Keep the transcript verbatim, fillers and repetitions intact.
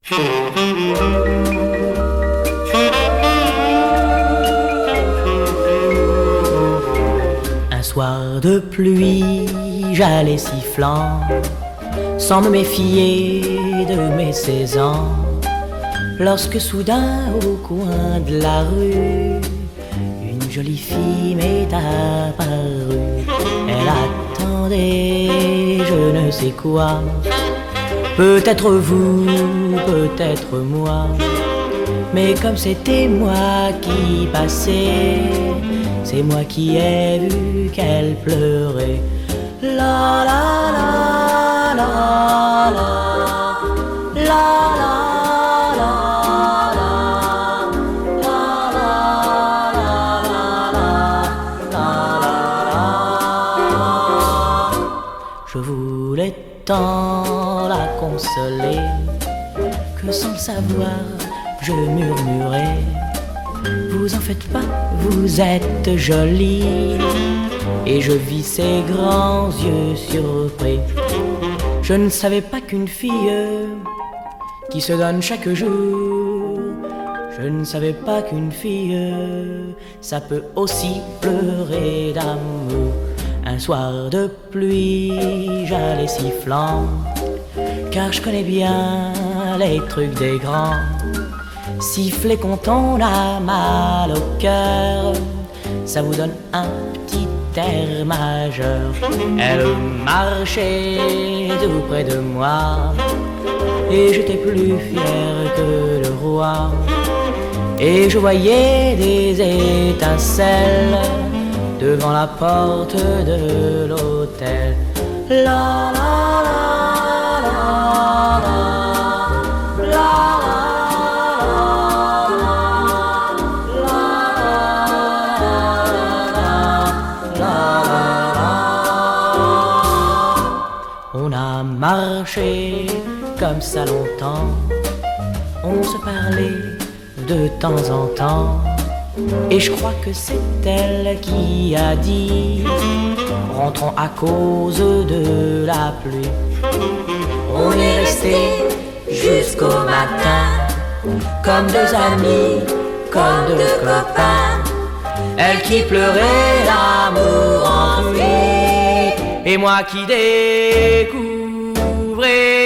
Un soir de pluie, j'allais sifflant, sans me méfier de mes seize ans, lorsque soudain au coin de la rue, une jolie fille m'est apparue. Elle attendait je ne sais quoi, peut-être vous, peut-être moi, mais comme c'était moi qui passais, c'est moi qui ai vu qu'elle pleurait. La la la la la la la la la. Je voulais tant la consoler que sans le savoir je murmurais: vous en faites pas, vous êtes jolie. Et je vis ses grands yeux surpris. Je ne savais pas qu'une fille qui se donne chaque jour, je ne savais pas qu'une fille, ça peut aussi pleurer d'amour. Un soir de pluie, j'allais sifflant, car je connais bien les trucs des grands. Siffler quand on a mal au cœur, ça vous donne un petit air majeur. Elle marchait tout près de moi, et j'étais plus fier que le roi. Et je voyais des étincelles devant la porte de l'hôtel. La la la la la la la. On a marché comme ça longtemps, on se parlait de temps en temps, et je crois que c'est elle qui a dit: rentrons à cause de la pluie. On est resté jusqu'au matin, comme deux amis, comme deux copains. Elle qui pleurait l'amour enfui, et moi qui découvrais